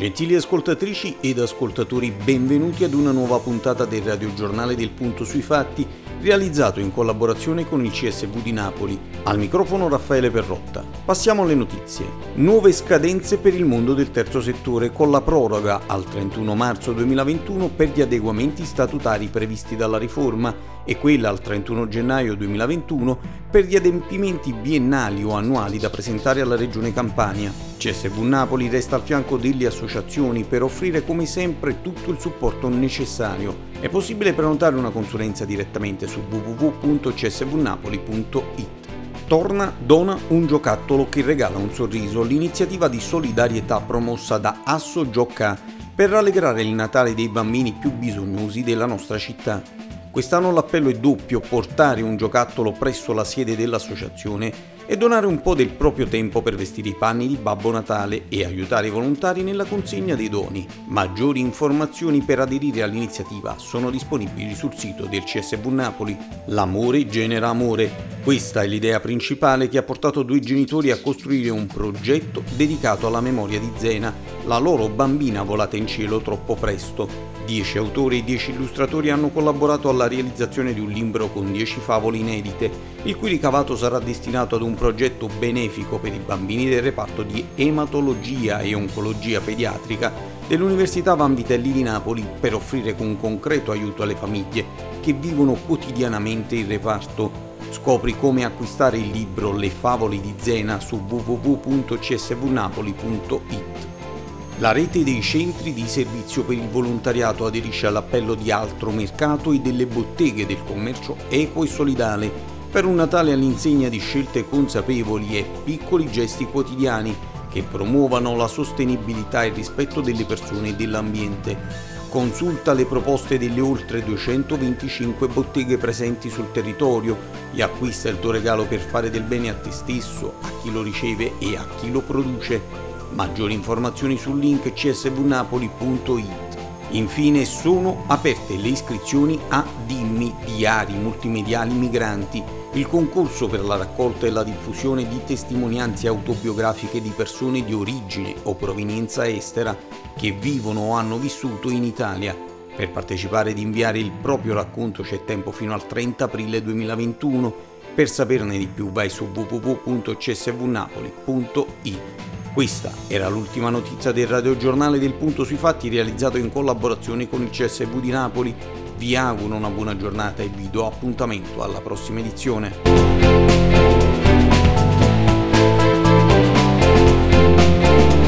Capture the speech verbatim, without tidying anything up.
Gentili ascoltatrici ed ascoltatori, benvenuti ad una nuova puntata del radiogiornale del Punto sui Fatti, realizzato in collaborazione con il C S V di Napoli. Al microfono Raffaele Perrotta. Passiamo alle notizie. Nuove scadenze per il mondo del terzo settore con la proroga al trentuno marzo duemilaventuno per gli adeguamenti statutari previsti dalla riforma e quella al trentuno gennaio duemilaventuno per gli adempimenti biennali o annuali da presentare alla Regione Campania. C S V Napoli resta al fianco delle associazioni per offrire come sempre tutto il supporto necessario. È possibile prenotare una consulenza direttamente su w w w punto c s v napoli punto i t. Torna Dona un giocattolo che regala un sorriso, l'iniziativa di solidarietà promossa da Asso Gioca per rallegrare il Natale dei bambini più bisognosi della nostra città. Quest'anno l'appello è doppio: portare un giocattolo presso la sede dell'associazione e donare un po' del proprio tempo per vestire i panni di Babbo Natale e aiutare i volontari nella consegna dei doni. Maggiori informazioni per aderire all'iniziativa sono disponibili sul sito del C S V Napoli. L'amore genera amore. Questa è l'idea principale che ha portato due genitori a costruire un progetto dedicato alla memoria di Zena, la loro bambina volata in cielo troppo presto. Dieci autori e dieci illustratori hanno collaborato alla realizzazione di un libro con dieci favole inedite, il cui ricavato sarà destinato ad un progetto benefico per i bambini del reparto di ematologia e oncologia pediatrica dell'Università Vanvitelli di Napoli, per offrire un concreto aiuto alle famiglie che vivono quotidianamente il reparto. Scopri come acquistare il libro Le favole di Zena su w w w punto c s v napoli punto i t. La rete dei centri di servizio per il volontariato aderisce all'appello di Altro Mercato e delle botteghe del commercio equo e solidale per un Natale all'insegna di scelte consapevoli e piccoli gesti quotidiani che promuovano la sostenibilità e il rispetto delle persone e dell'ambiente. Consulta le proposte delle oltre duecentoventicinque botteghe presenti sul territorio e acquista il tuo regalo per fare del bene a te stesso, a chi lo riceve e a chi lo produce. Maggiori informazioni sul link c s v napoli punto i t. Infine sono aperte le iscrizioni a Dimmi, Diari Multimediali Migranti, il concorso per la raccolta e la diffusione di testimonianze autobiografiche di persone di origine o provenienza estera che vivono o hanno vissuto in Italia. Per partecipare ed inviare il proprio racconto c'è tempo fino al trenta aprile duemilaventuno. Per saperne di più vai su w w w punto c s v napoli punto i t. Questa era l'ultima notizia del radiogiornale del Punto sui Fatti, realizzato in collaborazione con il C S V di Napoli. Vi auguro una buona giornata e vi do appuntamento alla prossima edizione.